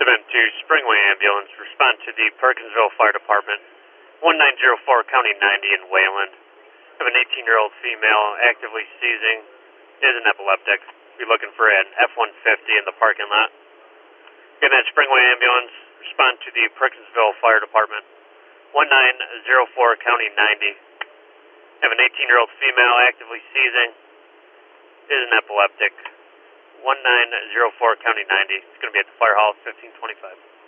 2 Springway Ambulance, respond to the Perkinsville Fire Department, 1904 County 90 in Wayland. Have an 18-year-old female actively seizing, is an epileptic. Be looking for an F-150 in the parking lot. Again, that Springway Ambulance, respond to the Perkinsville Fire Department, 1904 County 90. Have an 18-year-old female actively seizing, is an epileptic. 1904 County 90. It's going to be at the fire hall, 1525.